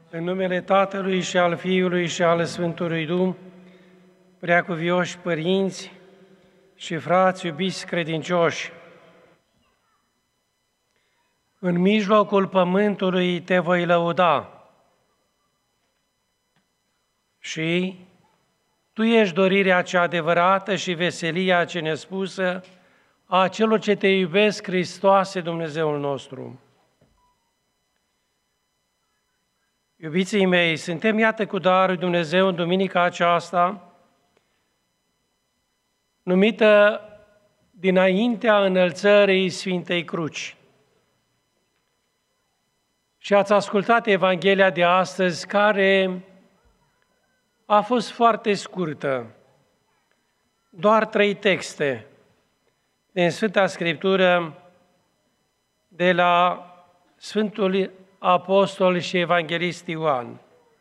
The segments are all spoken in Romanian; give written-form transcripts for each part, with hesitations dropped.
În numele Tatălui și al Fiului și al Sfântului Duh, preacuvioși părinți și frați iubiți credincioși, în mijlocul pământului te voi lăuda și Tu ești dorirea cea adevărată și veselia cea nespusă a celor ce te iubesc, Hristoase, Dumnezeul nostru. Iubiții mei, suntem iată cu darul lui Dumnezeu în duminica aceasta, numită dinaintea înălțării Sfintei Cruci. Și ați ascultat Evanghelia de astăzi, care a fost foarte scurtă, doar 3 texte din Sfânta Scriptură, de la Sfântul Apostol și Evanghelist Ioan.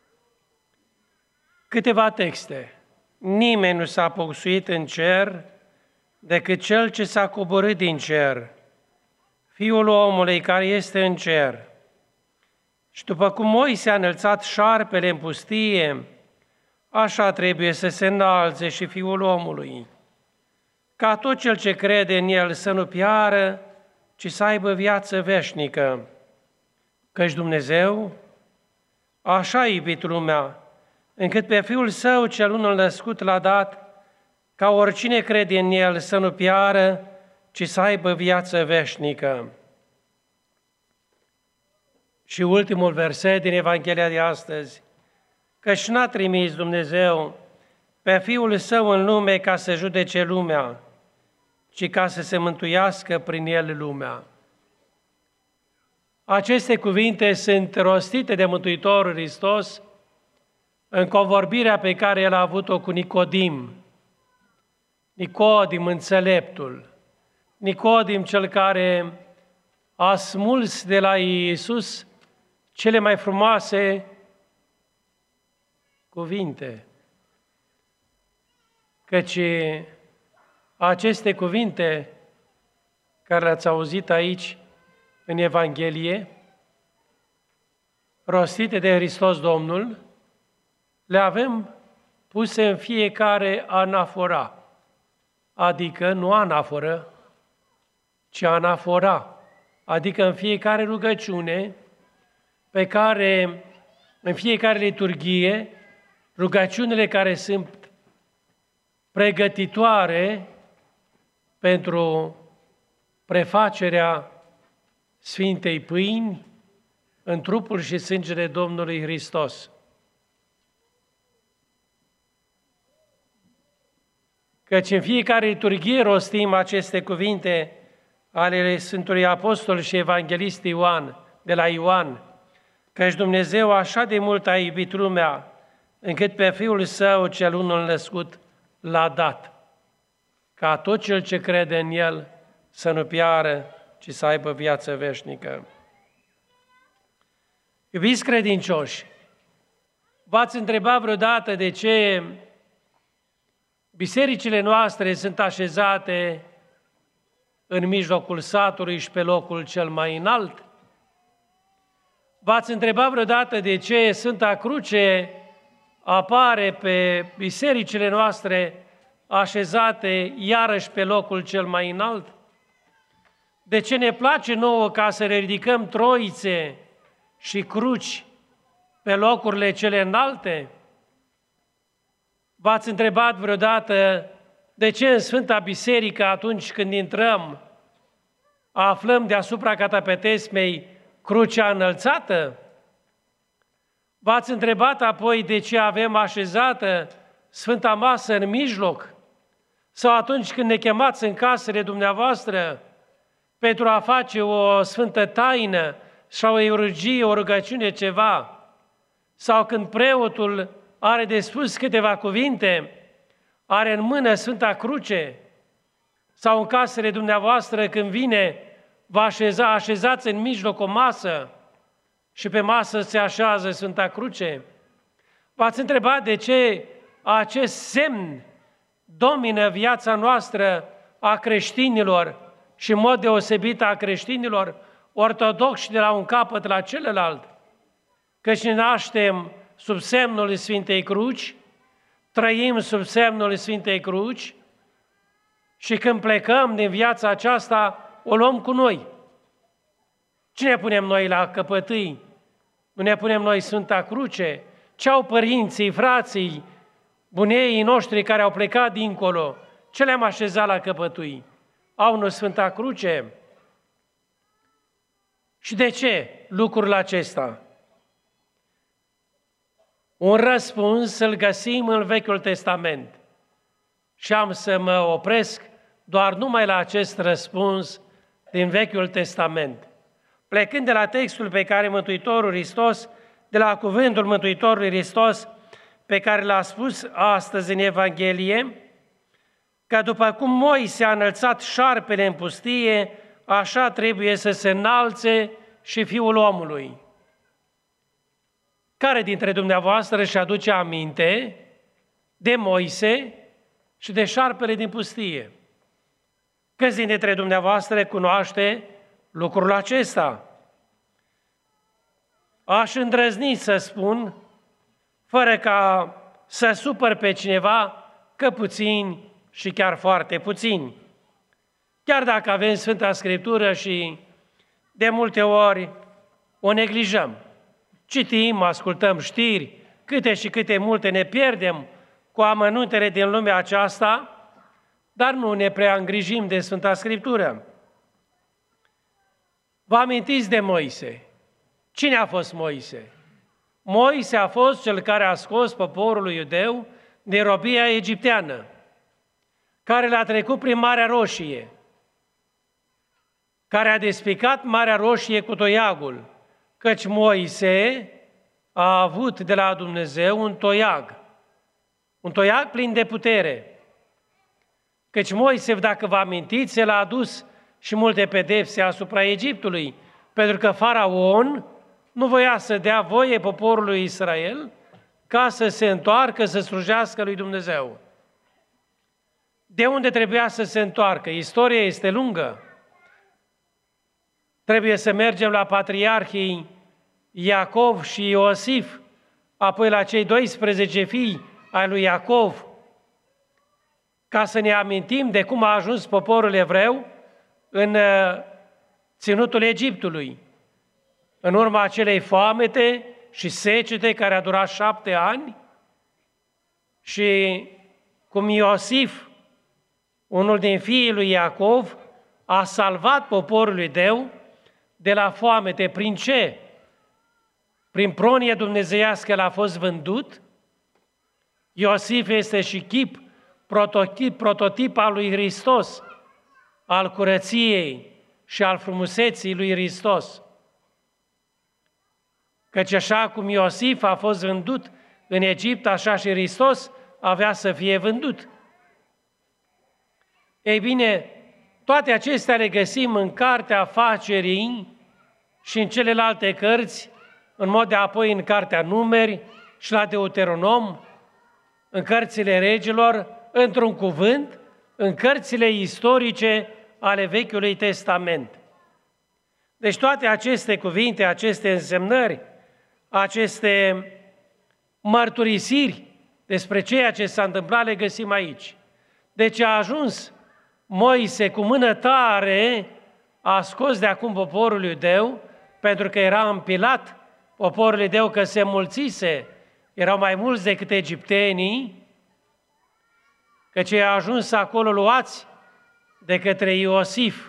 Câteva texte. Nimeni nu s-a pocsuit în cer decât Cel ce s-a coborât din cer, Fiul omului care este în cer. Și după cum Moise a înălțat șarpele în pustie, așa trebuie să se înalțe și Fiul omului, ca tot cel ce crede în El să nu piară, ci să aibă viață veșnică. Căci Dumnezeu așa a iubit lumea, încât pe Fiul Său cel unul născut l-a dat, ca oricine crede în El să nu piară, ci să aibă viață veșnică. Și ultimul verset din Evanghelia de astăzi, căci n-a trimis Dumnezeu pe Fiul Său în lume ca să judece lumea, ci ca să se mântuiască prin El lumea. Aceste cuvinte sunt rostite de Mântuitorul Hristos în convorbirea pe care El a avut-o cu Nicodim. Nicodim, înțeleptul. Nicodim, cel care a smuls de la Iisus cele mai frumoase cuvinte. Căci aceste cuvinte care le-ați auzit aici în Evanghelie, rostite de Hristos Domnul, le avem puse în fiecare anafora, adică nu anaforă, ci anafora, adică în fiecare rugăciune, pe care, în fiecare liturghie, rugăciunile care sunt pregătitoare pentru prefacerea Sfintei Pâini în trupul și sângele Domnului Hristos. Căci în fiecare liturghie rostim aceste cuvinte ale Sfântului Apostol și Evanghelist Ioan, de la Ioan, căci Dumnezeu așa de mult a iubit lumea, încât pe Fiul Său cel unul născut l-a dat, ca tot cel ce crede în El să nu piară, ci să aibă viață veșnică. Iubiți credincioși, v-ați întrebat vreodată de ce bisericile noastre sunt așezate în mijlocul satului și pe locul cel mai înalt? V-ați întrebat vreodată de ce Sfânta Cruce apare pe bisericile noastre așezate iarăși pe locul cel mai înalt? De ce ne place nouă ca să ridicăm troițe și cruci pe locurile cele înalte? V-ați întrebat vreodată de ce în Sfânta Biserică, atunci când intrăm, aflăm deasupra catapetesmei crucea înălțată? V-ați întrebat apoi de ce avem așezată Sfânta Masă în mijloc? Sau atunci când ne chemați în casele dumneavoastră pentru a face o sfântă taină sau o eurugie, o rugăciune, ceva, sau când preotul are de spus câteva cuvinte, are în mână Sfânta Cruce, sau în casele dumneavoastră când vine, vă așezați în mijloc o masă și pe masă se așează Sfânta Cruce? V-ați întrebat de ce acest semn domină viața noastră a creștinilor și în mod deosebit a creștinilor ortodoxi de la un capăt la celălalt? căci ne naștem sub semnul Sfintei Cruci, trăim sub semnul Sfintei Cruci și când plecăm din viața aceasta, o luăm cu noi. Ce ne punem noi la căpătâi? Nu ne punem noi Sfânta Cruce? Ce au părinții, frații, buneii noștri care au plecat dincolo? Ce le-am așezat la căpătâi? Au nu Sfânta Cruce? Și de ce lucrul acesta? Un răspuns să-l găsim în Vechiul Testament. Și am să mă opresc doar numai la acest răspuns din Vechiul Testament. Plecând de la textul pe care Mântuitorul Hristos, de la cuvântul Mântuitorului Hristos, pe care l-a spus astăzi în Evanghelie, că după cum Moise a înălțat șarpele în pustie, așa trebuie să se înalțe și Fiul omului. Care dintre dumneavoastră își aduce aminte de Moise și de șarpele din pustie? Câți dintre dumneavoastră cunoaște lucrul acesta? Aș îndrăzni să spun, fără ca să supăr pe cineva, că puțini și chiar foarte puțini. Chiar dacă avem Sfânta Scriptură și de multe ori o neglijăm. Citim, ascultăm știri, câte și câte multe ne pierdem cu amănuntele din lumea aceasta, dar nu ne prea îngrijim de Sfânta Scriptură. Vă amintiți de Moise? Cine a fost Moise? Moise a fost cel care a scos poporul iudeu din robia egipteană, care l-a trecut prin Marea Roșie, care a despicat Marea Roșie cu toiagul, căci Moise a avut de la Dumnezeu un toiag plin de putere. Căci Moise, dacă vă amintiți, el a adus și multe pedepse asupra Egiptului, pentru că Faraon nu voia să dea voie poporului Israel ca să se întoarcă, să slujească lui Dumnezeu. De unde trebuia să se întoarcă? Istoria este lungă. Trebuie să mergem la patriarhii Iacov și Iosif, apoi la cei 12 fii ai lui Iacov, ca să ne amintim de cum a ajuns poporul evreu în ținutul Egiptului, în urma acelei foamete și secete care a durat 7 ani și cum Iosif, unul din fiii lui Iacov, a salvat poporul iudeu de la foamete. Prin ce? Prin pronie dumnezeiască el a fost vândut. Iosif este și prototip al lui Hristos, al curăției și al frumuseții lui Hristos. Căci așa cum Iosif a fost vândut în Egipt, așa și Hristos avea să fie vândut. Ei bine, toate acestea le găsim în Cartea Afacerii și în celelalte cărți, în mod de apoi în Cartea Numeri și la Deuteronom, în cărțile regilor, într-un cuvânt, în cărțile istorice ale Vechiului Testament. Deci toate aceste cuvinte, aceste însemnări, aceste mărturisiri despre ceea ce s-a întâmplat le găsim aici. Deci a ajuns Moise cu mână tare, a scos de acum poporul iudeu, pentru că era împilat poporul iudeu, că se mulțise, erau mai mulți decât egiptenii, căci a ajuns acolo luați de către Iosif.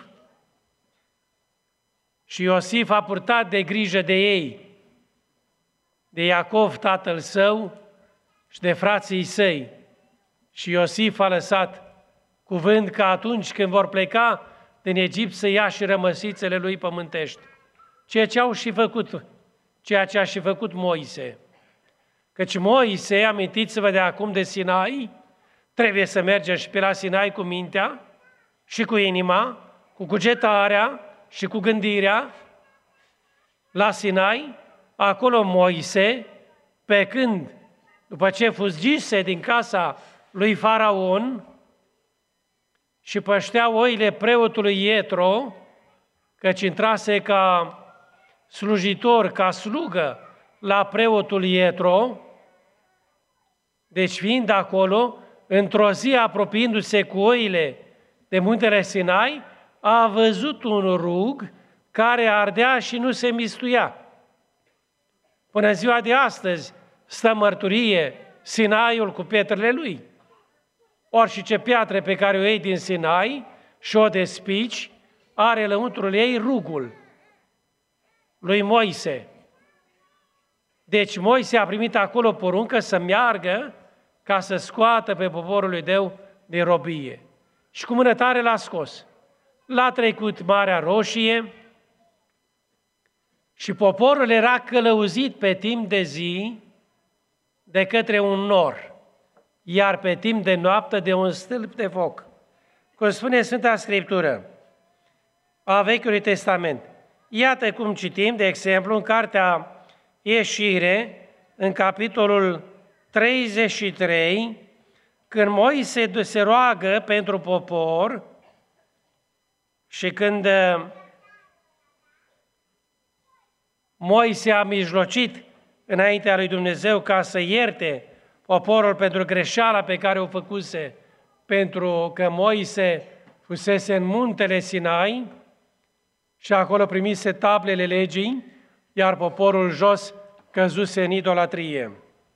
Și Iosif a purtat de grijă de ei, de Iacov, tatăl său, și de frații săi. Și Iosif a lăsat cuvânt că atunci când vor pleca din Egipt să ia și rămăsițele lui pământești. Ceea ce a și făcut Moise. Căci Moise, amintiți-vă de acum de Sinai, trebuie să mergem și pe la Sinai cu mintea și cu inima, cu cugetarea și cu gândirea. La Sinai, acolo Moise, pe când, după ce fugise din casa lui Faraon și păștea oile preotului Ietro, căci intrase ca slujitor, ca slugă la preotul Ietro, deci fiind acolo, într-o zi apropiindu-se cu oile de muntele Sinai, a văzut un rug care ardea și nu se mistuia. Până ziua de astăzi stă mărturie Sinaiul cu pietrele lui. Orice piatră pe care o iei din Sinai și o despici, are lăuntrul ei rugul lui Moise. Deci Moise a primit acolo poruncă să meargă ca să scoată pe poporul lui Dumnezeu din robie. Și cu mână tare l-a scos. L-a trecut Marea Roșie și poporul era călăuzit pe timp de zi de către un nor, iar pe timp de noapte de un stâlp de foc. Cum spune Sfânta Scriptură a Vechiului Testament. Iată cum citim, de exemplu, în cartea Ieșire, în capitolul 33, când Moise se roagă pentru popor și când Moise a mijlocit înaintea lui Dumnezeu ca să ierte poporul pentru greșeala pe care o făcuse, pentru că Moise fusese în muntele Sinai și acolo primise tablele legii, iar poporul jos căzuse în idolatrie.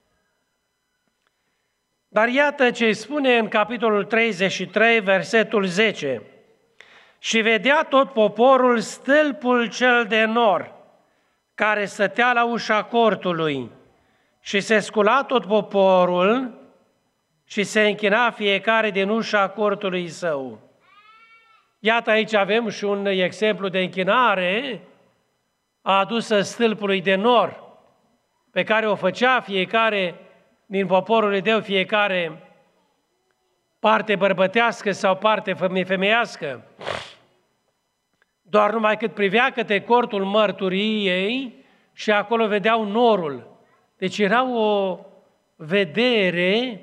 Dar iată ce spune în capitolul 33, versetul 10. Și vedea tot poporul stâlpul cel de nor, care stătea la ușa cortului, și se scula tot poporul și se închina fiecare din ușa cortului său. Iată, aici avem și un exemplu de închinare adusă stâlpului de nor, pe care o făcea fiecare din poporul lui Dumnezeu, fiecare parte bărbătească sau parte femeiască. Doar numai cât privea către cortul mărturiei și acolo vedeau norul. Deci era o vedere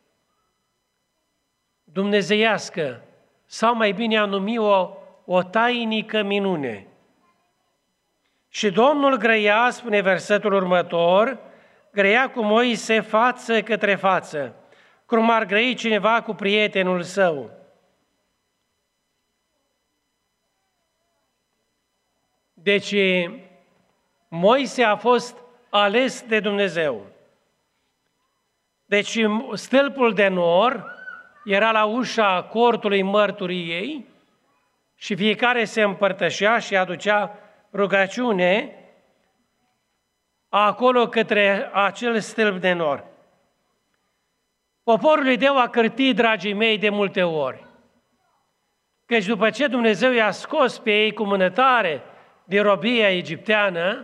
dumnezeiască, sau mai bine am numit o tainică minune. Și Domnul grăia, spune versetul următor, grăia cu Moise față către față, cum ar grăi cineva cu prietenul său. Deci Moise a fost ales de Dumnezeu. Deci stâlpul de nor era la ușa cortului mărturiei și fiecare se împărtășea și aducea rugăciune acolo către acel stâlp de nor. Poporul lui Dumnezeu a cârtit, dragii mei, de multe ori. Căci după ce Dumnezeu i-a scos pe ei cu mână tare din robia egipteană,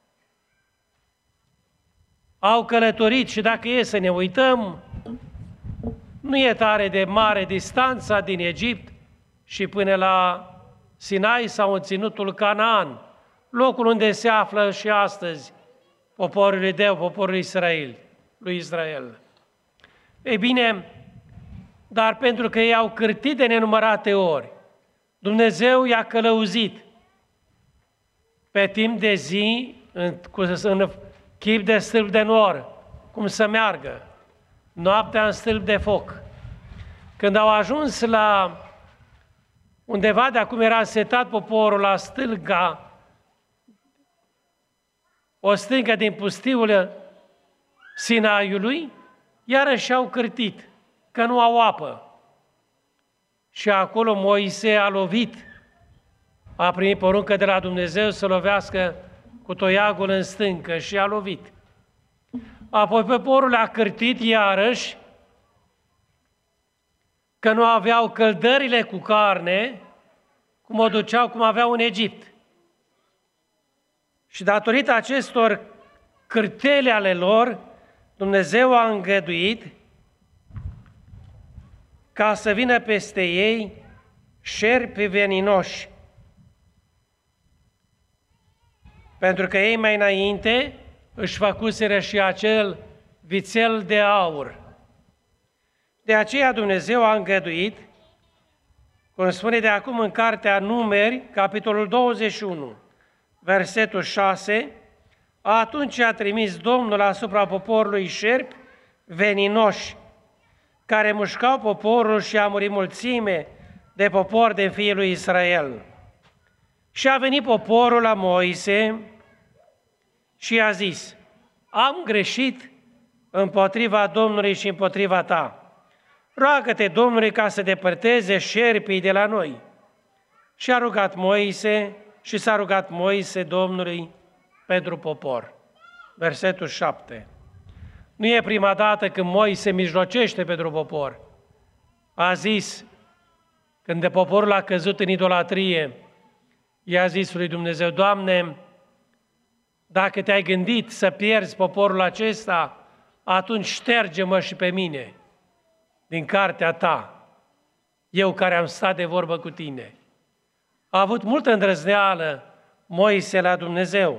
au călătorit și dacă e să ne uităm, nu e tare de mare distanța din Egipt și până la Sinai sau în ținutul Canaan, locul unde se află și astăzi poporul lui Dumnezeu, poporul lui Israel. Ei bine, dar pentru că ei au cârtit de nenumărate ori, Dumnezeu i-a călăuzit pe timp de zi, în chip de stâlp de nor, cum să meargă, noaptea în stâlp de foc. Când au ajuns la undeva de acum era setat poporul la stânga, o stângă din pustiul Sinaiului, iarăși au cârtit, că nu au apă. Și acolo Moise a lovit, a primit poruncă de la Dumnezeu să lovească cu toiagul în stâncă și a lovit. Apoi poporul a cârtit iarăși, că nu aveau căldările cu carne, cum o duceau, cum aveau în Egipt. Și datorită acestor cârtele ale lor, Dumnezeu a îngăduit ca să vină peste ei șerpi veninoși. Pentru că ei mai înainte își făcuseră și acel vițel de aur. De aceea Dumnezeu a îngăduit, cum spune de acum în cartea Numeri, capitolul 21, versetul 6, Atunci a trimis Domnul asupra poporului șerpi veninoși, care mușcau poporul și a murit mulțime de popor de fiii lui Israel. Și a venit poporul la Moise și i-a zis: am greșit împotriva Domnului și împotriva ta. Roagă-te Domnului ca să depărteze șerpii de la noi. Și a rugat Moise și s-a rugat Moise Domnului pentru popor. Versetul 7. Nu e prima dată când Moise mijlocește pentru popor. A zis, când de poporul a căzut în idolatrie, i-a zis lui Dumnezeu: Doamne, dacă te-ai gândit să pierzi poporul acesta, atunci șterge-mă și pe mine din cartea ta, eu care am stat de vorbă cu tine. A avut multă îndrăzneală Moise la Dumnezeu.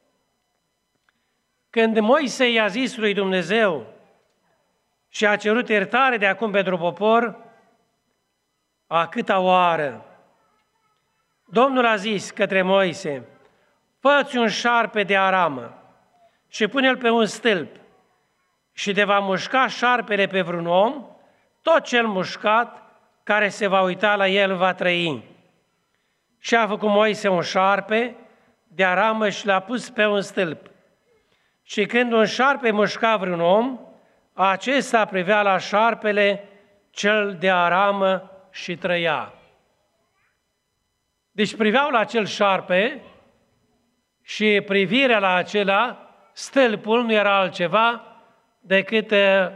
Când Moise i-a zis lui Dumnezeu și a cerut iertare de acum pentru popor, a câta oară, Domnul a zis către Moise: fă-ți un șarpe de aramă și pune-l pe un stâlp și te va mușca șarpele pe vreun om, tot cel mușcat care se va uita la el va trăi. Și a făcut Moise un șarpe de aramă și l-a pus pe un stâlp. Și când un șarpe mușca vreun om, acesta privea la șarpele cel de aramă și trăia. Deci priveau la acel șarpe și privirea la acela, stâlpul nu era altceva decât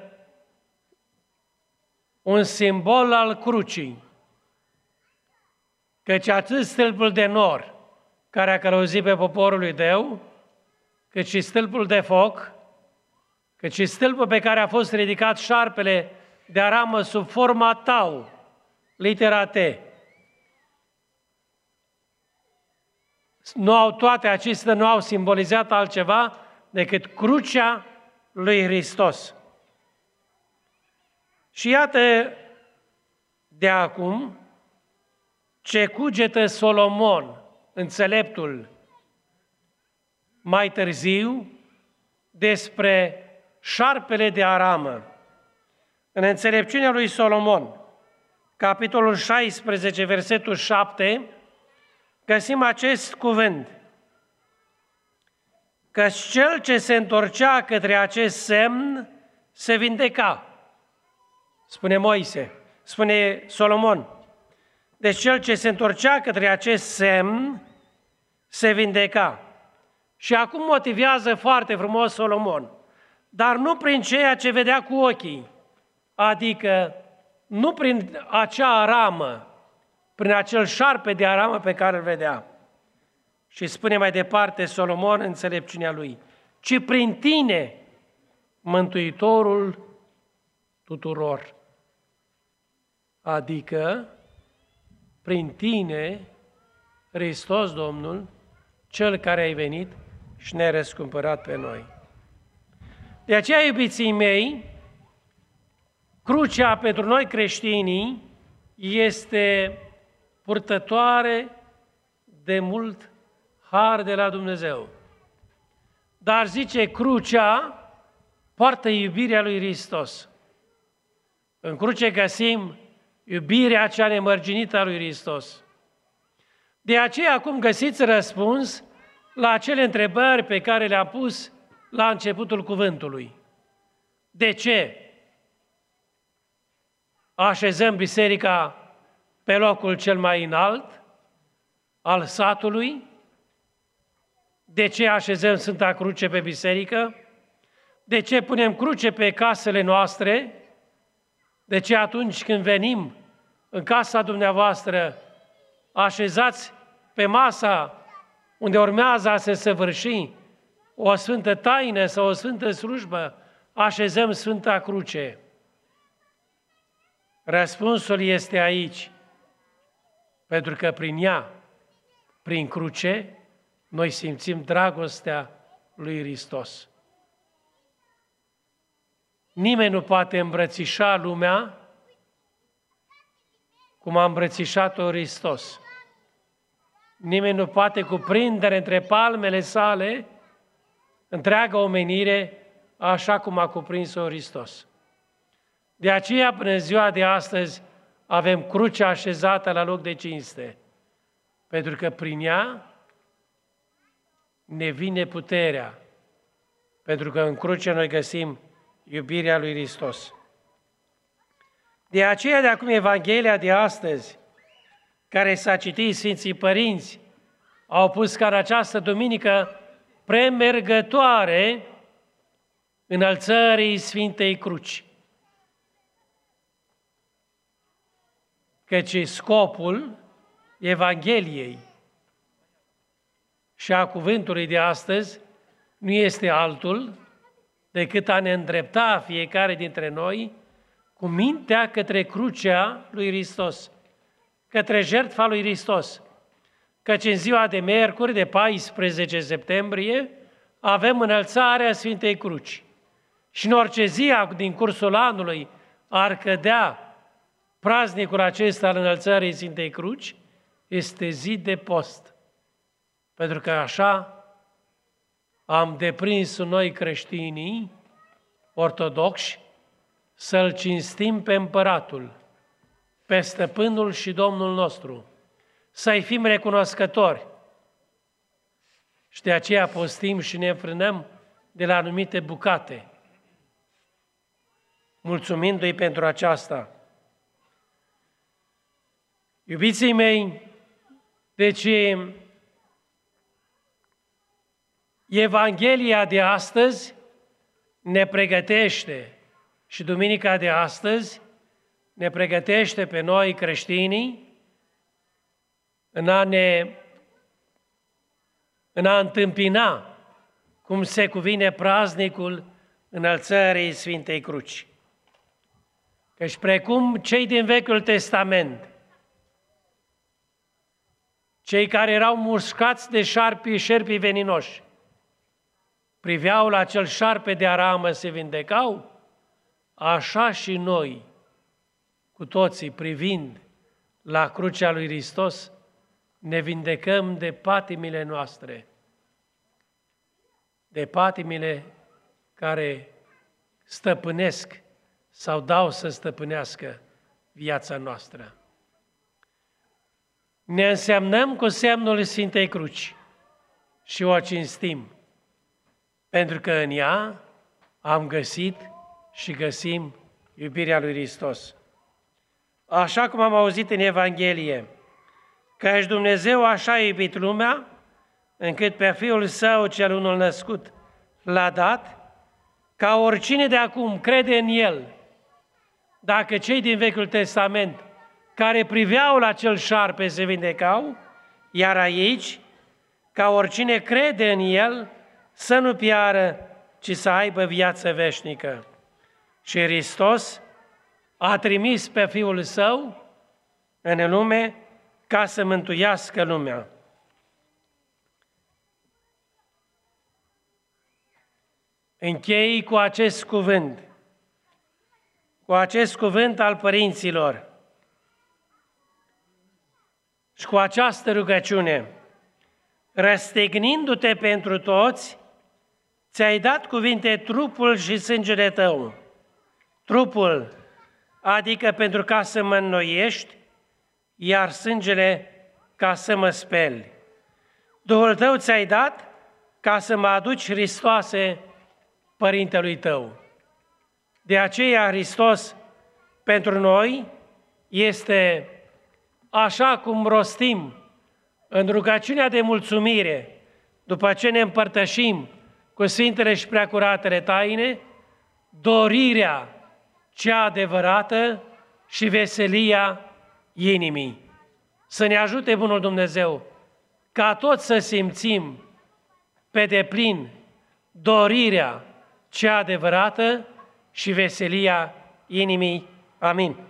un simbol al crucii. Căci atât stâlpul de nor, care a călăuzit pe poporul lui Deu, cât și stâlpul de foc, cât și stâlpul pe care a fost ridicat șarpele de aramă sub forma tau, litera T. Toate acestea nu au simbolizat altceva decât crucea lui Hristos. Și iată de acum ce cugetă Solomon, înțeleptul, mai târziu despre șarpele de aramă. În înțelepciunea lui Solomon, capitolul 16, versetul 7, găsim acest cuvânt: că cel ce se întorcea către acest semn se vindeca. Spune Moise, spune Solomon. Deci cel ce se întorcea către acest semn se vindeca. Și acum motivează foarte frumos Solomon, dar nu prin ceea ce vedea cu ochii, adică nu prin acea aramă, prin acel șarpe de aramă pe care îl vedea. Și spune mai departe Solomon înțelepciunea lui: ci prin tine, Mântuitorul tuturor. Adică prin tine, Hristos Domnul, Cel care ai venit și ne-ai răscumpărat pe noi. De aceea, iubiții mei, crucea pentru noi creștinii este purtătoare de mult har de la Dumnezeu. Dar zice, crucea poartă iubirea lui Hristos. În cruce găsim iubirea cea nemărginită a lui Hristos. De aceea acum găsiți răspuns la acele întrebări pe care le-am pus la începutul cuvântului. De ce așezăm biserica pe locul cel mai înalt al satului? De ce așezăm Sfânta Cruce pe biserică? De ce punem cruce pe casele noastre? De ce atunci când venim în casa dumneavoastră, așezați pe masa unde urmează a se săvârși o sfântă taină sau o sfântă slujbă, așezăm Sfânta Cruce? Răspunsul este aici, pentru că prin ea, prin cruce, noi simțim dragostea lui Hristos. Nimeni nu poate îmbrățișa lumea cum a îmbrățișat-o Hristos. Nimeni nu poate cuprinde între palmele sale întreaga omenire, așa cum a cuprins-o Hristos. De aceea, până ziua de astăzi, avem crucea așezată la loc de cinste, pentru că prin ea ne vine puterea, pentru că în cruce noi găsim iubirea lui Hristos. De aceea, de acum, Evanghelia de astăzi, care s-a citit, Sfinții Părinți au pus ca în această duminică premergătoare înălțării Sfintei Cruci. Căci scopul Evangheliei și a cuvântului de astăzi nu este altul decât a ne îndrepta fiecare dintre noi cu mintea către crucea lui Hristos, către jertfa lui Hristos. Căci în ziua de miercuri, de 14 septembrie, avem înălțarea Sfintei Cruci. Și în orice zi din cursul anului ar cădea praznicul acesta al înălțării Sfintei Cruci, este zi de post. Pentru că așa am deprins noi creștinii ortodoxi să-L cinstim pe Împăratul, pe Stăpânul și Domnul nostru, să-i fim recunoscători. Și de aceea postim și ne înfrânăm de la anumite bucate, mulțumindu-i pentru aceasta. Iubiții mei, deci Evanghelia de astăzi ne pregătește și duminica de astăzi ne pregătește pe noi creștinii în a întâmpina cum se cuvine praznicul înălțării Sfintei Cruci. Căci precum cei din Vechiul Testament, cei care erau mușcați de șerpii veninoși, priveau la acel șarpe de aramă, se vindecau, așa și noi, cu toții privind la crucea lui Hristos, ne vindecăm de patimile noastre, de patimile care stăpânesc sau dau să stăpânească viața noastră. Ne însemnăm cu semnul Sfintei Cruci și o cinstim, pentru că în ea am găsit și găsim iubirea lui Hristos. Așa cum am auzit în Evanghelie, căci Dumnezeu așa a iubit lumea, încât pe Fiul Său cel unul născut l-a dat, ca oricine de acum crede în El. Dacă cei din Vechiul Testament care priveau la acel șarpe se vindecau, iar aici, ca oricine crede în El, să nu piară, ci să aibă viață veșnică. Și Hristos a trimis pe Fiul Său în lume ca să mântuiască lumea. Închei cu acest cuvânt al părinților și cu această rugăciune. Răstignindu-te pentru toți, ți-ai dat cuvinte trupul și sângele tău. Trupul, adică pentru ca să mă înnoiești, iar sângele ca să mă speli. Duhul tău ți-ai dat ca să mă aduci, Hristoase, Părintelui tău. De aceea Hristos pentru noi este, așa cum rostim în rugăciunea de mulțumire, după ce ne împărtășim cu Sfintele și Preacuratele taine, dorirea cea adevărată și veselia inimii. Să ne ajute Bunul Dumnezeu ca toți să simțim pe deplin dorirea cea adevărată și veselia inimii. Amin.